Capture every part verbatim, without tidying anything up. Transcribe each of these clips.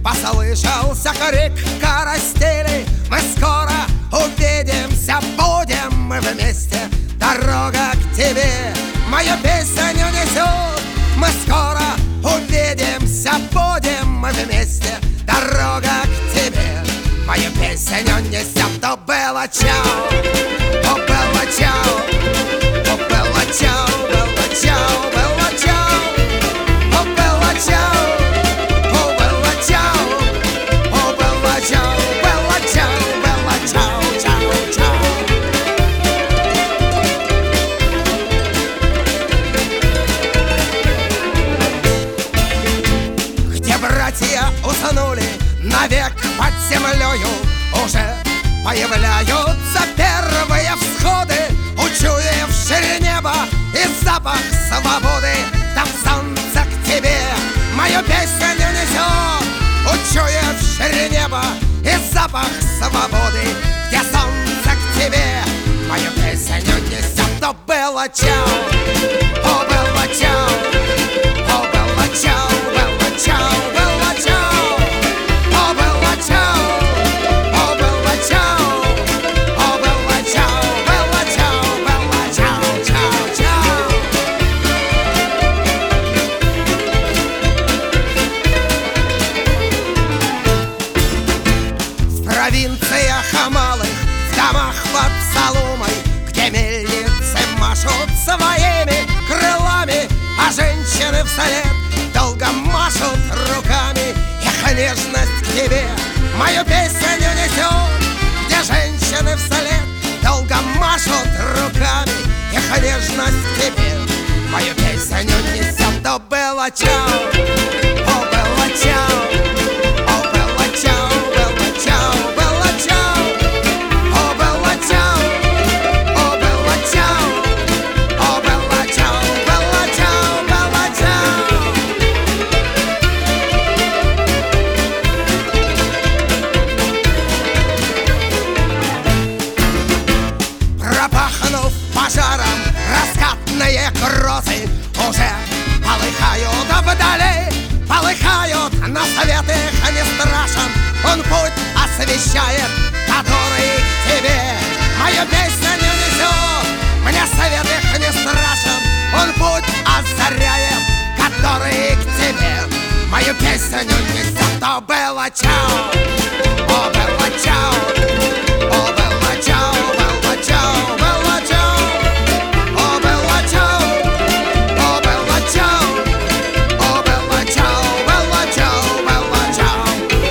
послышался крик карастели. Мы скоро увидимся, будем мы вместе. Дорога к тебе мою песню несет. Мы скоро увидимся, будем мы вместе. Дорога к тебе мою песню несет. То было чау, то было чау, то было чау, было чау, было чау, то было чау, то было чау, то было чау, было чау, было чау, чау, чау. Где братья уснули навек под землею, уже появляются первые всходы, учуявшие небо и запах свободы. Там солнце к тебе мою песню несет, учуявшие небо и запах свободы. Где солнце к тебе мою песню несет. То было чау, о, было чау, о, было чау, было чау, было чау, о, было чау. В провинциях малых, в домах под соломой, где мельницы машут своими крылами, а женщины вслед долго машут руками. Их нежность к тебе мою песню несет. Где женщины вслед долго машут руками, их нежность к тебе мою песню несет. То было чау, о, было чау, о, было чау, было чау, было чау, о, было чау, о, было чау, о, было чау, было чау, было чау. Пропахнув пожаром раскатные грозы, уже полыхают вдали, полыхают, но свет их не страшен. Он путь освещает, который к тебе мою песню несет. Мне свет их не страшен, он путь озаряет, который к тебе мою песню несет. То было чау, о, было чау, о, было чау, было чау, было чау, о, было чау, о, было чау, о, было чау, было чау, было чау.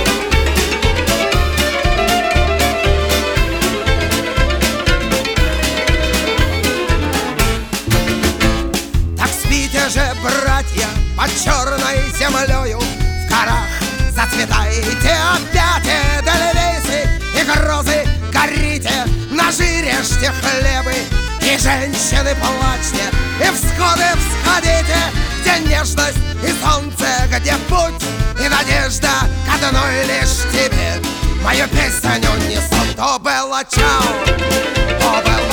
Так спите же, братья, под черной землею, в горах зацветайте опять эдельвейсы и грозы, горите, ножи режьте хлебы, и женщины плачьте, и всходы всходите, где нежность и солнце, где путь и надежда к одной лишь тебе мою песню несут. То было чау, о, было